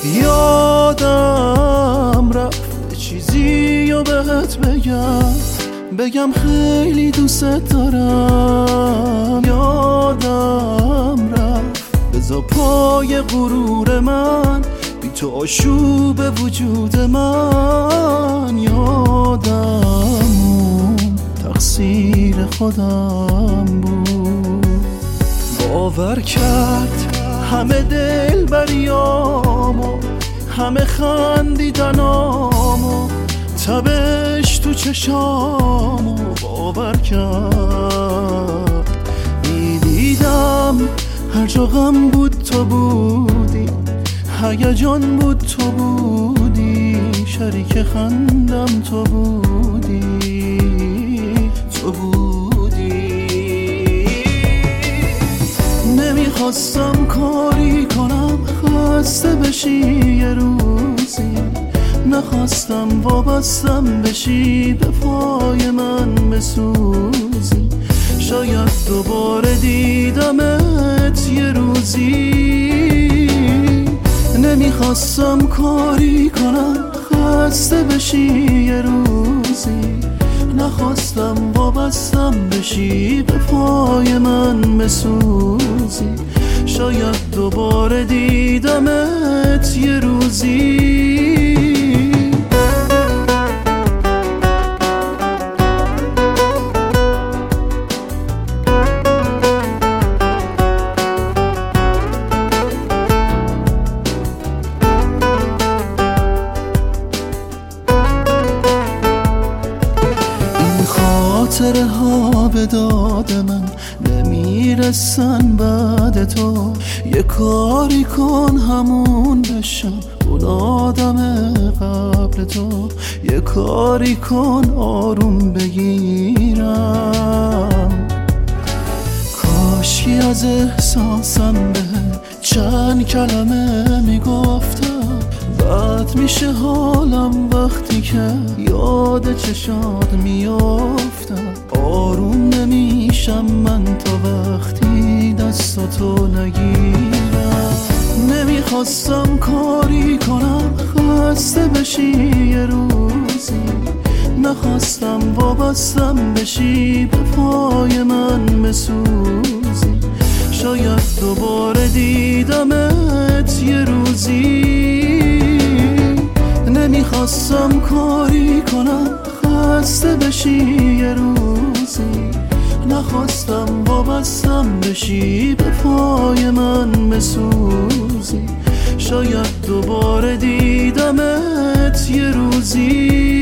یادم رفت چیزی رو بهت بگم خیلی دوست دارم. یادم رفت بذار پای غرور من بی تو آشوب وجود من. یادم تقصیر خودم بود. باور کرد همه دل بریامو، همه خندیدنامو، تبش تو چشامو باور کرد. میدیدم هر جا غم بود تو بودی، هیجان بود تو بودی، شریک خندم تو بودی، تو بودی. نمیخواستم کاری کنم خسته بشی یه روزی، نخواستم وابستم بشی به پای من بسوزی. شاید دوباره دیدمت یه روزی. نمیخواستم کاری کنم خسته بشی یه روزی، نخواستم وابستم بشی به پای من بسوزی. شاید دوباره دیدمت یه روزی. خاطره ها به داد من نمیرسن بعد تو. یه کاری کن همون بشم اون آدم قبل تو. یه کاری کن آروم بگیرم. کاشکی از احساسم به چند کلمه میگفتم. بد میشه حالم وقتی که یاد چشات میافتم. آروم نمیشم من تا وقتی دستاتو نگیرم. نمیخواستم کاری کنم خسته بشی یه روزی، نخواستم وابستم بشی به پای من بسوزی. شاید دوباره دیدمت یه روزی. نمیخواستم کاری کنم خسته بشی یه روزی، نخواستم وابستم بشی به پای من بسوزی. شاید دوباره دیدمت یه روزی.